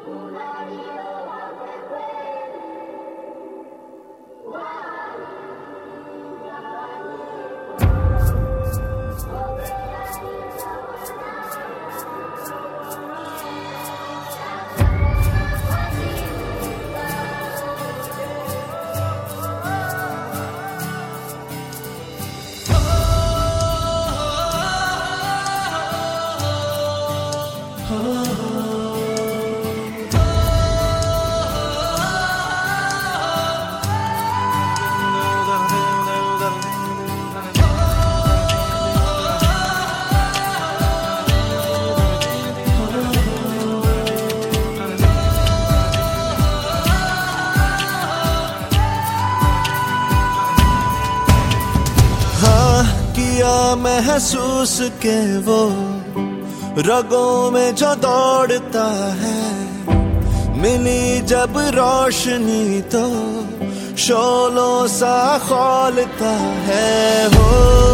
महसूस के वो रगों में जो दौड़ता है, मिली जब रोशनी तो शोलों सा खौलता है। हो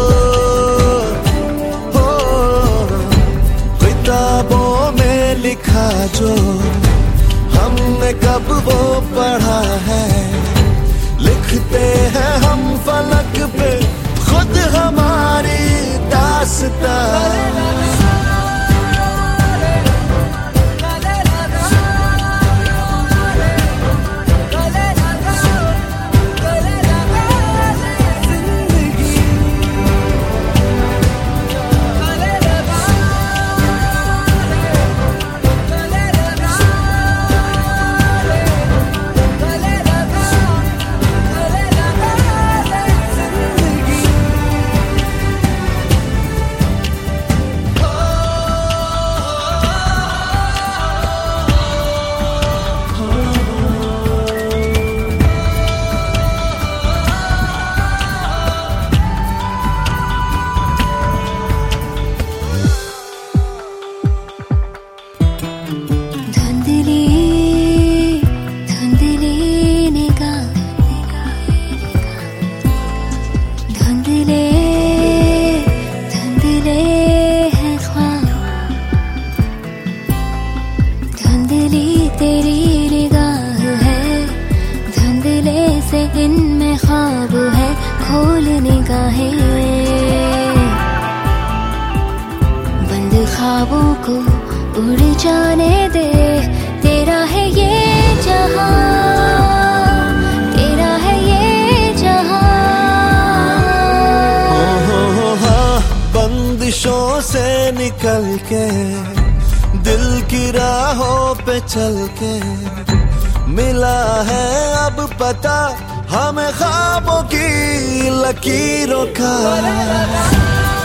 किताबों में लिखा जो हमने कब वो पढ़ा है, लिखते हैं हम फलक पे खुद हमारी दास्तां। इनमें ख्वाब है खोल निगाहें, बंद ख्वाबों को उड़ जाने दे। तेरा है ये जहां, तेरा है ये जहां। बंदिशों से निकल के दिल की राहों पे चल के मिला है अब पता हमें ख्वाबों की लकीरों का।